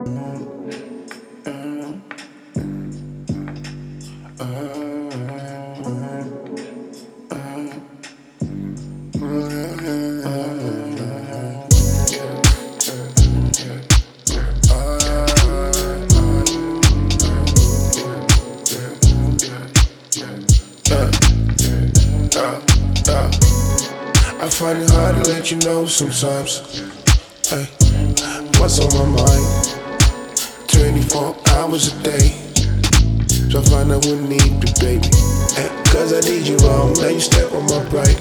I find it hard to let you know sometimes. Hey, what's on my mind? 24 hours a day. So I find I wouldn't need you, baby. Hey, cause I need you wrong. Now you step on my right.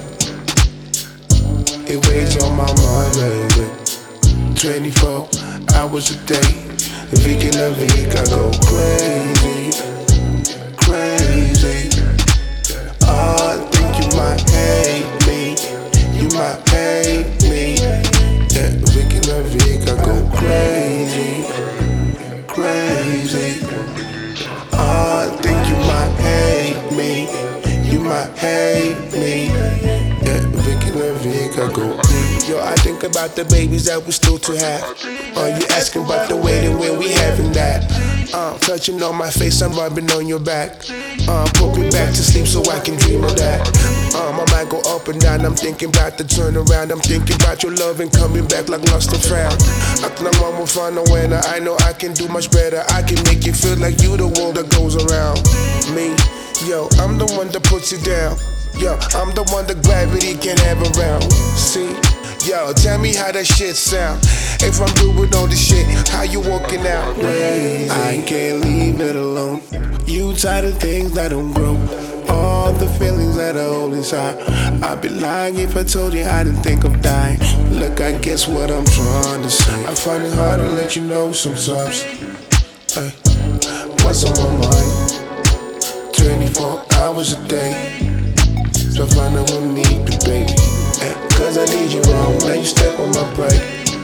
It weighs on my mind, baby. 24 hours a day. If you can love it, I go crazy. Crazy. I think you might hate me. You might hate me. Yeah, Vicky La Vic, I go crazy. Crazy. I think you might hate me. You might hate me. Yeah, Vicky La Vic, I go crazy. Yo, I think about the babies that we still to have. You asking about the waiting when we having that. Touching on my face, I'm rubbing on your back. Put me back to sleep so I can dream of that. My mind go up and down, I'm thinking about the turnaround. I'm thinking about your love and coming back like lost and found. I think I'm almost find a winner. I know I can do much better. I can make you feel like you the world that goes around me. Yo, I'm the one that puts you down. Yo, I'm the one that gravity can have around. See? Yo, tell me how that shit sound. If I'm doing all this shit, how you walking out? I can't leave it alone. You tired of things that don't grow. All the feelings that I hold inside. I'd be lying if I told you I didn't think of dying. Look, I guess what I'm trying to say. I find it hard to let you know sometimes. Hey, what's on my mind? 24 hours a day. So I find I won't need you, baby. Cause I need you wrong, now you step on my right.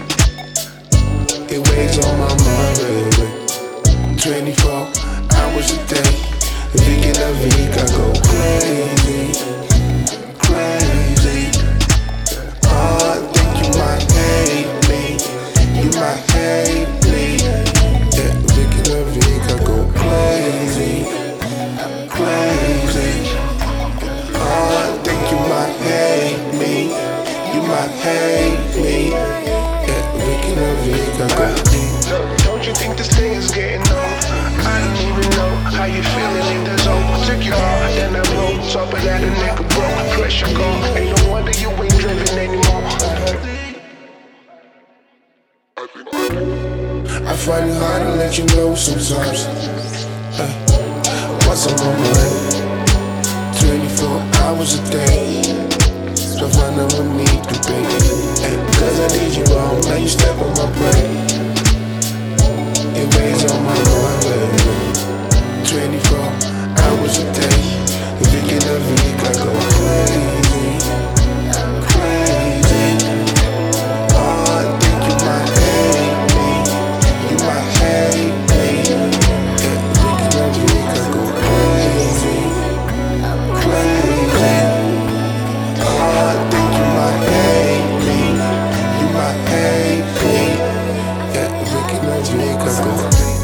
It weighs on my mind, baby. 24 hours a day. If you get a week, I go crazy. Crazy. I think you might hate me. You might hate me. Yeah, if you get a week, I go crazy. Crazy. I think you might hate me. You might hate me. Yeah, Vicky La Vic, I go crazy. Don't you think this thing is getting old? I don't even know how you feeling in the zone. Took you hard, then I rolled. Top of that, a nigga broke. Pressure gone. Ain't no wonder you ain't driven anymore. I find it hard to let you know sometimes. What's on my mind? 24 hours a day. So I find I won't need you, baby. Cause I need you wrong, now you step on my brain. It weighs on my mind, baby. 24 hours a day. If you get a week, I go crazy. Crazy. I think you might hate me. You might hate me. Yeah, if you get a week, I go crazy. Crazy. I think you might hate me. You might hate me. Yeah, Vicky La Vic, I go.